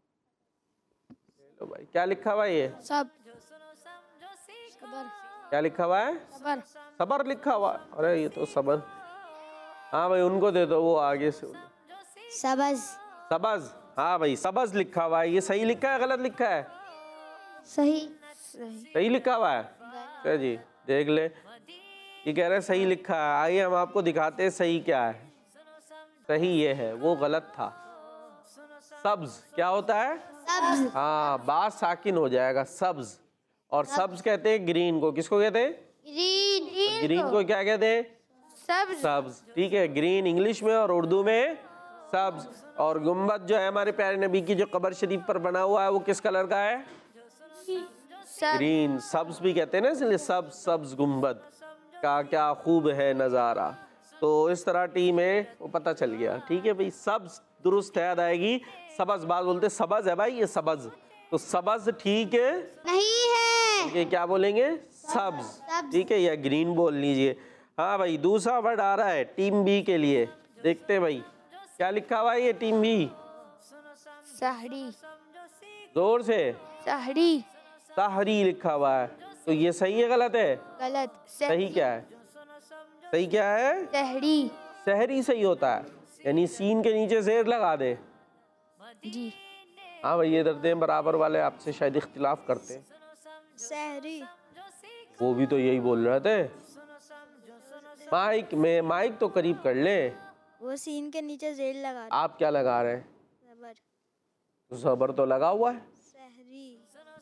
लो भाई, क्या लिखा हुआ है ये? सब। सबर। क्या लिखा हुआ है? सबर। सबर लिखा हुआ। अरे ये तो सबर। हाँ भाई उनको दे दो, वो आगे से। सबज। सबज। हाँ भाई सबज लिखा हुआ है। ये सही लिखा है गलत लिखा है? सही। सही लिखा हुआ है। क्या जी, देख ले, ये कह रहे हैं सही लिखा है। आइए हम आपको दिखाते हैं सही क्या है। सही ये है, वो गलत था। सब्ज क्या होता है? सब्ज। हाँ, बात साकिन हो जाएगा, सब्ज। और सब्ज कहते हैं ग्रीन को। किसको कहते हैं? ग्रीन को क्या कहते हैं? सब्ज। सब्ज। ठीक है, ग्रीन इंग्लिश में और उर्दू में सब्ज। और गुम्बद जो है हमारे प्यारे नबी की जो कब्र शरीफ पर बना हुआ है, वो किस कलर का है? ग्रीन। सब्ज भी कहते हैं ना, इसलिए सब्ज गुम्बद का क्या खूब है नज़ारा। तो इस तरह टीम है, वो पता चल गया। ठीक है भाई, सब्ज दुरुस्त है, आएगी। सबज बात बोलते सबज है भाई, ये सबज, तो सबज ठीक है नहीं है। ये क्या बोलेंगे? सब्ज। ठीक है, या ग्रीन बोल लीजिए। हाँ भाई, दूसरा वर्ड आ रहा है टीम बी के लिए। देखते हैं भाई क्या लिखा हुआ है ये टीम बी। सहरी। जोर से। सहरी। सहरी लिखा हुआ है। तो ये सही है गलत है? गलत। सही क्या है? सही क्या है? सहरी। सहरी सही होता है, यानी सीन के नीचे जेर लगा दे। जी। हाँ भाई, ये दर्दे बराबर वाले आपसे शायद इख्तिलाफ करते हैं। सहरी। वो भी तो यही बोल रहे थे। माइक तो करीब कर ले। वो सीन के नीचे जेल लगा रहे। आप क्या लगा रहे हैं? सबर। तो सबर तो लगा हुआ है। सहरी।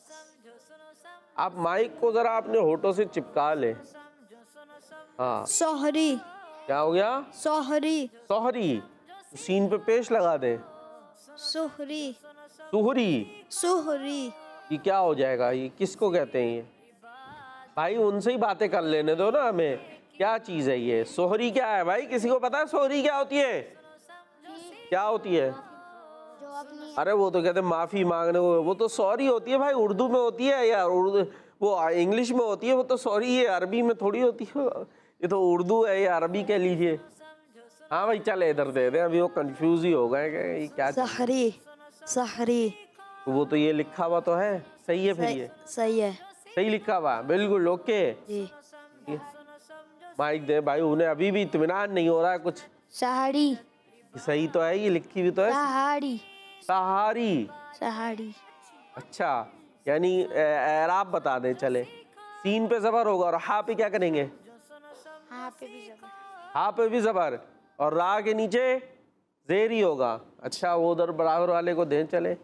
आप माइक को जरा अपने होठों से चिपका ले। हाँ, सोहरी। क्या हो गया? सोहरी। सोहरी। सीन पे पेश लगा दे। सोहरी। सुहरी। सोहरी। ये क्या हो जाएगा? ये किसको कहते हैं? ये भाई उनसे ही बातें कर लेने दो ना हमें। क्या चीज़ है ये? सोहरी क्या है भाई? किसी को पता है सोहरी क्या होती है? क्या होती है? अरे वो तो कहते हैं माफ़ी मांगने को, वो तो सॉरी होती है भाई, उर्दू में होती है यार। उर्दू वो इंग्लिश में होती है, वो तो सॉरी है, अरबी में थोड़ी होती है। ये तो उर्दू है या अरबी कह लीजिए। हाँ भाई चले इधर दे दे, अभी वो कंफ्यूज ही हो गए कि ये क्या। सहरी सहरी वो तो ये लिखा हुआ तो है, सही है फिर ये सही है सही लिखा हुआ, बिल्कुल ओके। जी। माइक दे भाई, उन्हें अभी भी इत्मीनान नहीं हो रहा है कुछ। सहारी सही तो है, ये लिखी भी तो है सहारी सहारी। सहारी। अच्छा यानी एराब बता दें चले। सीन पे जबर होगा और हा पे क्या करेंगे? हाँ पे भी जबर। हा पे भी जबर और रा के नीचे जेर ही होगा। अच्छा वो उधर बराबर वाले को दें चले।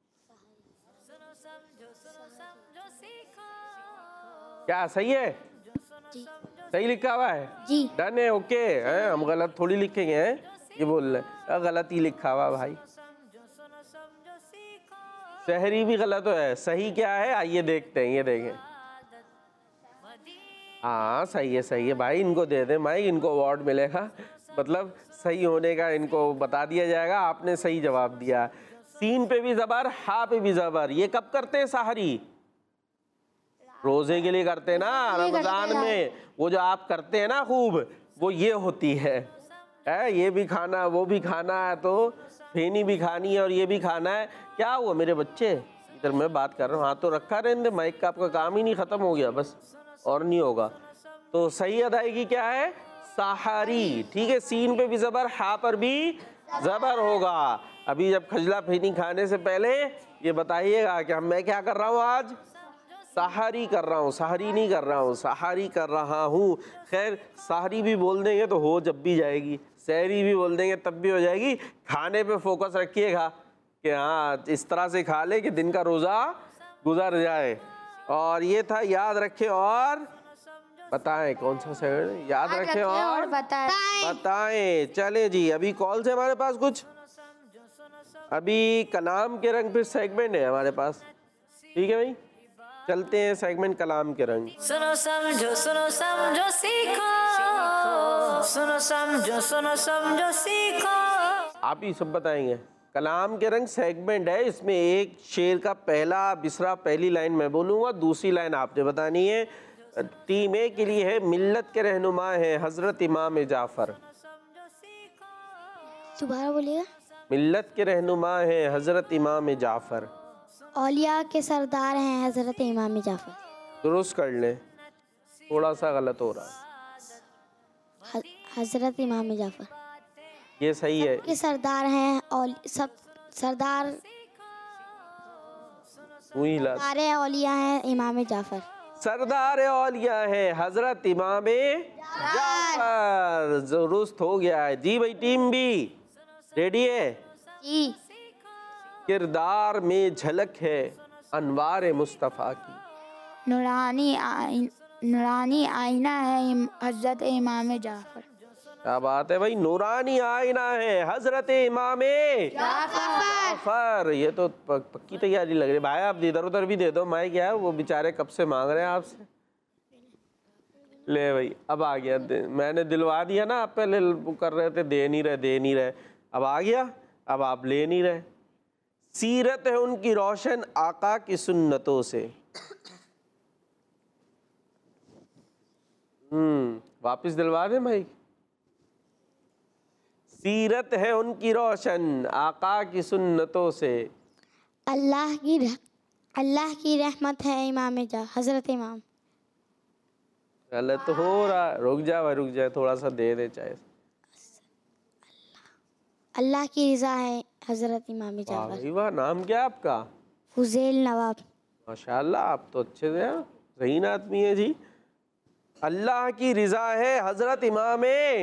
क्या सही है? जी। सही लिखा हुआ है जी। डन है ओके है, हम गलत थोड़ी लिखेंगे हैं, ये बोल रहे गलत ही लिखा हुआ भाई। शहरी भी गलत है, सही क्या है आइए देखते हैं, ये देखें। हाँ सही है भाई, इनको दे दें माइक, इनको अवार्ड मिलेगा, मतलब सही होने का इनको बता दिया जाएगा, आपने सही जवाब दिया। सीन पे भी जबर, हा पे भी जबर, ये कब करते हैं सहारी? रोजे के लिए करते हैं ना, रमजान में। वो जो आप करते हैं ना खूब, वो ये होती है ये भी खाना वो भी खाना है, तो फेनी भी खानी है और ये भी खाना है। क्या हुआ मेरे बच्चे, इधर मैं बात कर रहा हूँ, हाथ तो रखा रहने, माइक का आपका काम ही नहीं खत्म हो गया बस, और नहीं होगा। तो सही अदायगी क्या है? सहारी। ठीक है, सीन पे भी जबर, हा पर भी जबर होगा। अभी जब खजला फेनी खाने से पहले ये बताइएगा कि मैं क्या कर रहा हूँ आज? सहारी कर रहा हूँ, सहारी नहीं कर रहा हूँ, सहारी कर रहा हूँ। खैर सहारी भी बोल देंगे तो हो जब भी जाएगी, सहरी भी बोल देंगे तब भी हो जाएगी। खाने पे फोकस रखिएगा कि हाँ इस तरह से खा ले कि दिन का रोज़ा गुजर जाए। और ये था याद रखें और बताएं, कौन सा सेकंड? याद रखें और बताएं। चले जी, अभी कॉल से हमारे पास कुछ, अभी कलाम के रंग फिर सेगमेंट है हमारे पास। ठीक है भाई, चलते हैं सेगमेंट कलाम के रंग। सुनो समझो सीखो, सुनो समझो सीखो। आप ही सब बताएंगे। कलाम के रंग सेगमेंट है, इसमें एक शेर का पहला बिसरा पहली लाइन मैं बोलूँगा, दूसरी लाइन आपने बतानी है। टीम ए के लिए है, मिल्लत के रहनुमा है हजरत इमाम जाफर। दोबारा बोलिएगा। मिल्लत के रहनुमा है हजरत इमाम जाफर। औलिया के सरदार हैं हजरत इमाम जाफर। दुरुस्त कर लें, थोड़ा सा गलत हो रहा है। हजरत इमाम जाफर ये सही है। के सरदार हैं और सब सरदार सारे औलिया हैं इमाम जाफर। सरदार औलिया है हजरत इमाम जाफर। दुरुस्त हो गया है जी भाई। टीम बी रेडी है जी। किरदार में झलक है अनवार मुस्तफ़ा की। नूरानी आईना है हजरत इमाम जाफर। क्या बात है भाई, नूरानी आईना है हजरत इमाम जाफर। ये तो पक्की तैयारी लग रही है भाई। आप इधर उधर भी दे दो माइक यार, वो बेचारे कब से मांग रहे हैं आपसे। ले भाई अब आ गया, मैंने दिलवा दिया ना, आप पहले कर रहे थे दे नहीं रहे, अब आ गया, अब आप ले नहीं रहे। सीरत है उनकी रोशन आका की सुन्नतों से। वापस दिलवा दे भाई। सीरत है उनकी रोशन आका की सुन्नतों से। अल्लाह की रहमत है इमाम हजरत इमाम। गलत हो रहा, रुक जा थोड़ा सा दे चाहे। अल्लाह की रज़ा है हजरत इमाम जाफर। वाह, नाम क्या आपका? फुज़ैल नवाब। माशाल्लाह, आप तो अच्छे से ज़हीन आदमी है जी। अल्लाह की रज़ा है हजरत इमाम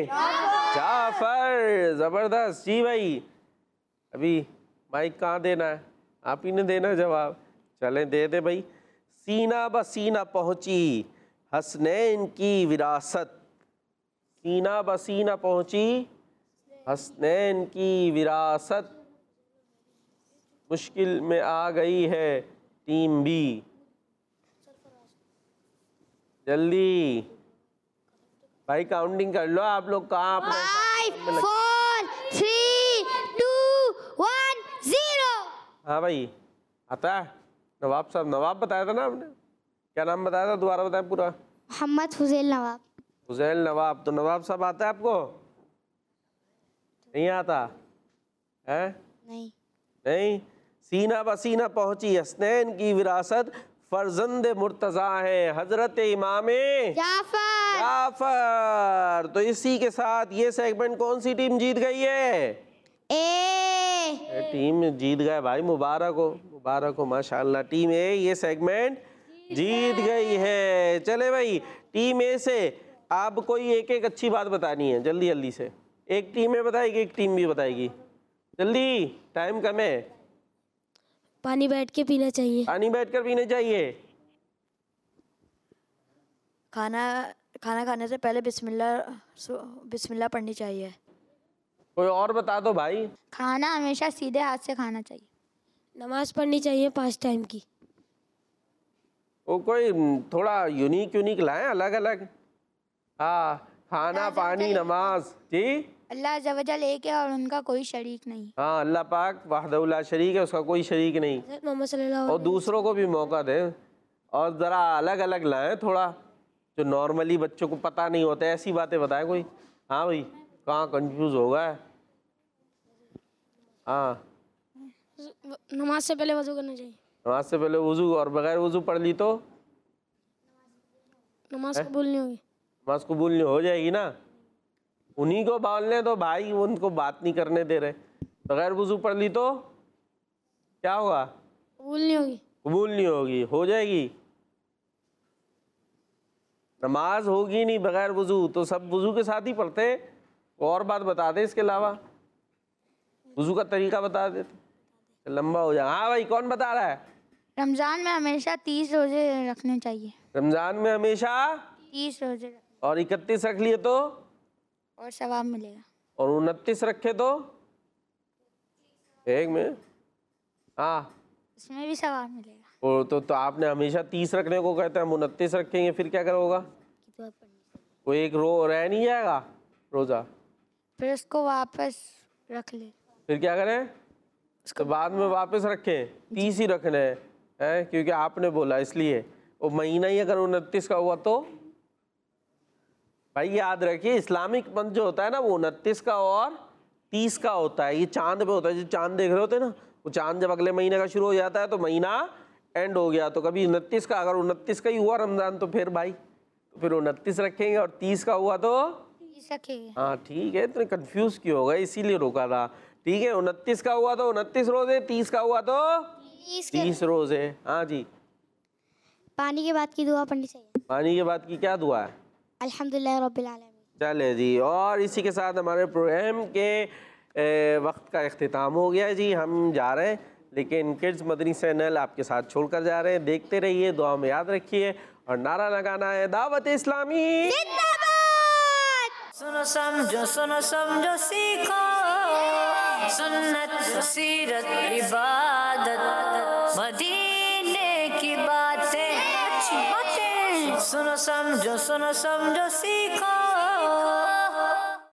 जाफर। ज़बरदस्त जी भाई। अभी माइक कहाँ देना है? आप ही ने देना जवाब। चलें दे दे भाई। सीना ब सीना पहुँची हसनैन की विरासत। सीना ब सीना पहुँची हसनैन की विरासत। मुश्किल में आ गई है टीम बी। जल्दी भाई काउंटिंग कर लो आप लोग। कहाँ 5 4 3 2 1 0। हाँ भाई आता है नवाब साहब। नवाब बताया था ना आपने, क्या नाम बताया था? दोबारा बताया पूरा। मोहम्मद फुज़ैल नवाब। फुज़ैल नवाब। तो नवाब साहब आता है आपको? नहीं आता है? नहीं। नहीं। सीना बसीना पहुंची हसनैन की विरासत, फर्जंद मुर्तजा है हजरत इमामे जाफर। तो इसी के साथ ये सेगमेंट कौन सी टीम जीत गई है? टीम जीत गए भाई, मुबारक हो माशाल्लाह। टीम ए ये सेगमेंट जीत गई है। चले भाई, टीम ए से आप कोई एक एक अच्छी बात बतानी है जल्दी जल्दी से। एक टीम में बताएगी, एक टीम भी बताएगी, जल्दी, टाइम कम है। पानी बैठ के पीना चाहिए। पानी बैठकर पीना चाहिए। खाना खाने से पहले बिस्मिल्लाह पढ़नी चाहिए। कोई और बता दो भाई। खाना हमेशा सीधे हाथ से खाना चाहिए। नमाज पढ़नी चाहिए 5 टाइम की। वो कोई थोड़ा यूनिक लाए, अलग अलग। हाँ, खाना पानी नमाज जी। अल्लाह अज़्ज़ा वजल एक है और उनका कोई शरीक नहीं। हाँ, अल्लाह पाक वहदहु ला शरीक है, उसका कोई शरीक नहीं। मोहम्मद सल्लल्लाहु और दूसरों को भी मौका दें और ज़रा अलग अलग लाएं, थोड़ा जो नॉर्मली बच्चों को पता नहीं होता, ऐसी बातें बताएं कोई। हाँ भाई, कहाँ कंफ्यूज होगा। हाँ, नमाज से पहले वजू करना चाहिए। नमाज से पहले वजू, और बगैर वजू पढ़ ली तो नमाज कबूल नहीं होगी। नमाज कबूल नहीं हो जाएगी ना। उन्हीं को बोलने तो भाई, उनको बात नहीं करने दे रहे। बगैर वजू पढ़ ली तो क्या होगा? कबूल नहीं होगी। कबूल नहीं होगी, हो जाएगी। नमाज होगी नहीं बगैर वजू, तो सब वजू के साथ ही पढ़ते हैं। और बात बता दे इसके अलावा, वजू का तरीका बता देते, लंबा हो जाए। हाँ भाई, कौन बता रहा है? रमज़ान में हमेशा 30 रोजे रखने चाहिए। रमजान में हमेशा 30 रोजे और 31 रख लिए तो, और सवाब मिलेगा। और 29 रखे तो एक में, हाँ इसमें भी सवाब मिलेगा। और तो आपने हमेशा 30 रखने को कहते हैं, हम 29 रखेंगे, फिर क्या करोगा? वो एक रह नहीं जाएगा रोज़ा, फिर उसको वापस रख ले। फिर क्या करें? तो बाद में वापस रखें, 30 ही रखने हैं, क्योंकि आपने बोला इसलिए। वो महीना ही अगर 29 का हुआ तो भाई याद रखिए, इस्लामिक मंथ जो होता है ना, वो 29 का और 30 का होता है। ये चांद पे होता है, जो चांद देख रहे होते हैं ना, वो चांद जब अगले महीने का शुरू हो जाता है तो महीना एंड हो गया। तो कभी 29 का, अगर 29 का ही हुआ रमज़ान तो फिर भाई, तो फिर 29 रखेंगे, और 30 का हुआ तो 30 रखेंगे। हाँ ठीक है, इतने कंफ्यूज क्यों हो गए, इसीलिए रोका था। ठीक है, 29 का हुआ तो 29 रोजे, 30 का हुआ तो 30 रोजे। हाँ जी। पानी के बाद की दुआ पढ़नी चाहिए। पानी के बाद की क्या दुआ है? अल्हम्दुलिल्लाह रब्बिल आलमीन। चले जी, और इसी के साथ हमारे प्रोग्राम के वक्त का इख्तिताम हो गया है जी। हम जा रहे हैं, लेकिन किड्स मदनी चैनल आपके साथ छोड़कर जा रहे हैं। देखते रहिए, दुआ में याद रखिए, और नारा लगाना है दावत इस्लामी। सुनो समझो सीखो, सुन्नत सीरत इबादत मदीने की बातें, अच्छी बातें। सुनो समझो सीखो।